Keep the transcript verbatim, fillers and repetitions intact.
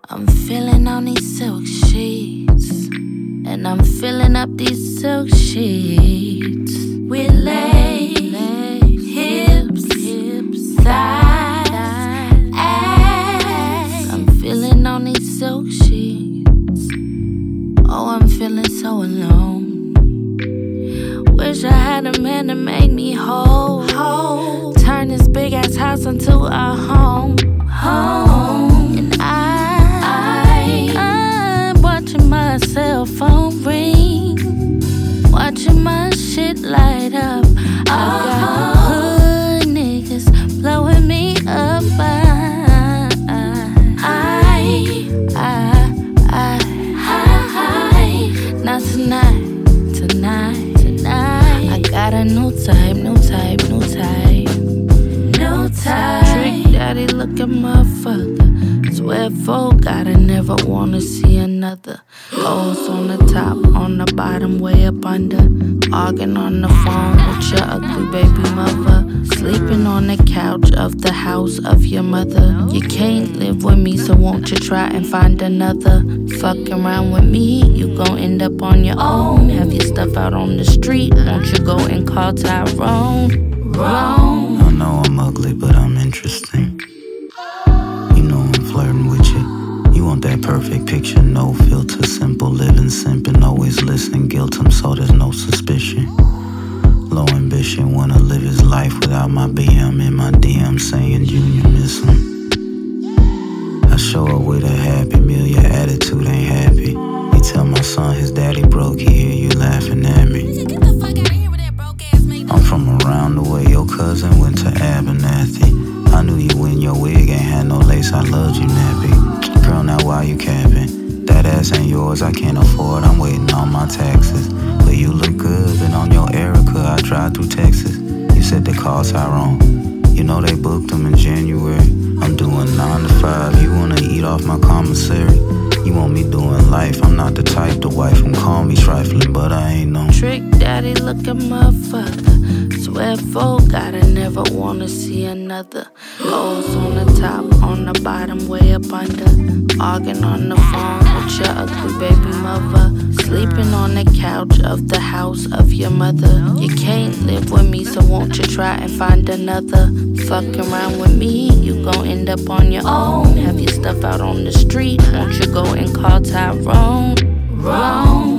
I'm feeling on these silk sheets, and I'm filling up these silk sheets with legs, hips, hips, thighs, ass. I'm feeling on these silk sheets. Oh, I'm feeling so alone. Wish I had a man to make me whole. whole. Turn this big ass house into a home. Home. And I, I, I'm watching my cell phone ring, watching my shit light up. I got hood niggas blowing me up. I, I, I, I, I, I, not tonight, tonight, tonight. I got a new type, new type, new type, new type. Trick Daddy looking motherfucker. Swear folk, gotta never wanna see another. O's on the top, on the bottom, way up under. Arguing on the phone with your ugly baby mother. Sleeping on the couch of the house of your mother. You can't live with me, so won't you try and find another? Fucking around with me, you gon' end up on your own. Have your stuff out on the street, won't you go and call Tyrone? Wrong. I know I'm ugly, but I'm interesting. You know I'm flirting with you. You want that perfect picture, no filter, simple living, simping, always listening, guilt him so there's no suspicion. Low ambition, wanna live his life without my B M in my D M saying Junior miss him. I show up with a happy meal, your attitude ain't happy. You tell my son his daddy broke, he hear you laughing at me. I'm from around the way, your cousin went to Abernathy. I knew you when your wig ain't had no lace, I loved you nappy. Girl, now why you capping? That ass ain't yours, I can't afford, I'm waiting on my taxes. But you look good, been on your Erica, I drive through Texas. You said they called Tyrone, you know they booked them in January. I'm doing nine to five, you wanna eat off my commissary. You want me doing life, I'm not the type to wife and call me trifling, but I ain't no Trick Daddy looking motherfucker. Swear folk, gotta never wanna see another. O's on the top, on the bottom, way up under. Arguing on the phone with your ugly baby mother. Sleeping on the couch of the house of your mother. You can't live with me, so won't you try and find another? Fucking around with me, you gon' end up on your own. Have your stuff out on the street, won't you go and call Tyrone? Wrong.